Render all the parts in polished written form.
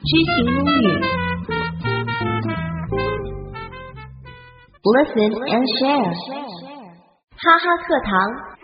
知行英语 Listen and share 哈哈课堂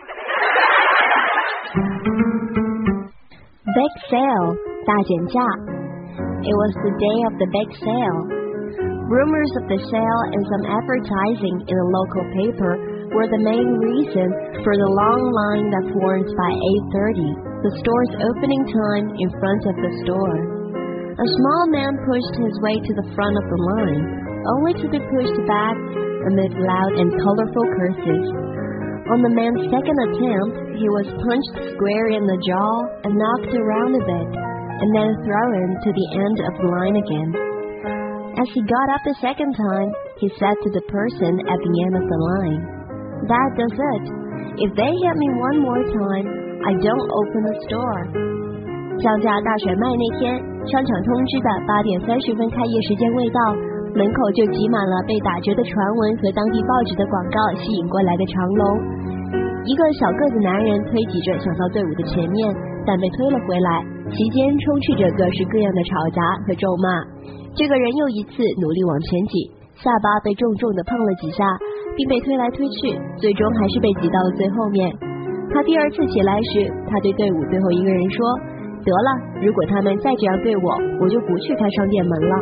Big sale 大减价 It was the day of the big sale. Rumors of the sale and some advertising in a local paper were the main reason for the long line that formed by 8:30, the store's opening time in front of the store. A small man pushed his way to the front of the line, only to be pushed back amid loud and colorful curses. On the man's second attempt, he was punched square in the jaw and knocked around a bit, and then thrown to the end of the line again. As he got up the second time, he said to the person at the end of the line, "That does it. If they hit me one more time, I don't open the store." 降价大甩卖那天，商场通知的8点30分开业时间未到，门口就挤满了被打折的传闻和当地报纸的广告吸引过来的长龙。一个小个子男人推挤着想到队伍的前面，但被推了回来，其间充斥着各式各样的吵杂和咒骂。这个人又一次努力往前挤，下巴被重重地碰了几下，并被推来推去，最终还是被挤到了最后面。他第二次起来时，他对队伍最后一个人说，得了，如果他们再这样对我，我就不去开商店门了。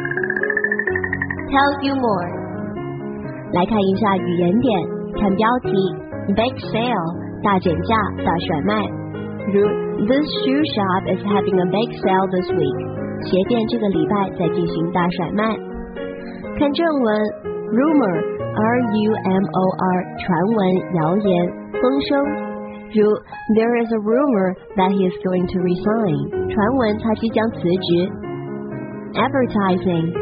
Tell you more 来看一下语言点，看标题 Big sale 大减价大甩卖，如 This shoe shop is having a big sale this week 鞋店这个礼拜在进行大甩卖。看正文 Rumor R-U-M-O-R 传闻谣言风声，如 There is a rumor that he is going to resign 传闻他即将辞职。 Advertising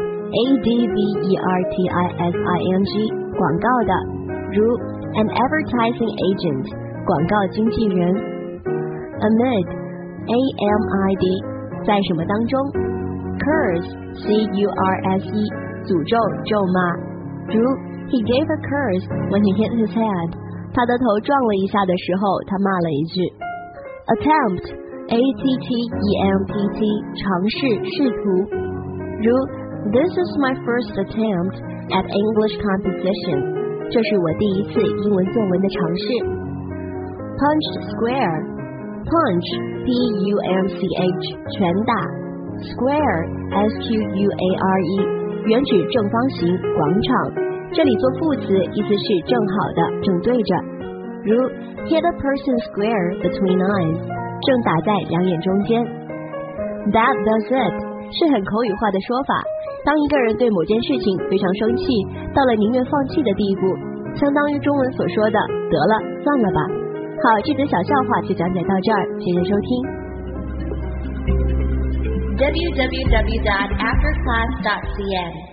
A-D-V-E-R-T-I-S-I-N-G 广告的，如 An advertising agent 广告经纪人。 Amid A-M-I-D 在什么当中。 Curse C-U-R-S-E 诅咒咒骂，如 He gave a curse when he hit his head 他的头撞了一下的时候，他骂了一句。 Attempt A-T-T-E-M-P-T 尝试试图，如 This is my first attempt at English composition 这是我第一次英文作文的尝试。 Punched square Punch P-U-N-C-H 拳打， Square S-Q-U-A-R-E 原指正方形广场，这里做副词意思是正好的正对着，如 Hit a person square between eyes 正打在两眼中间。 That does it 是很口语化的说法，当一个人对某件事情非常生气，到了宁愿放弃的地步，相当于中文所说的得了算了吧。好，这则小笑话就讲解到这儿，谢谢收听。www.afterclass.cn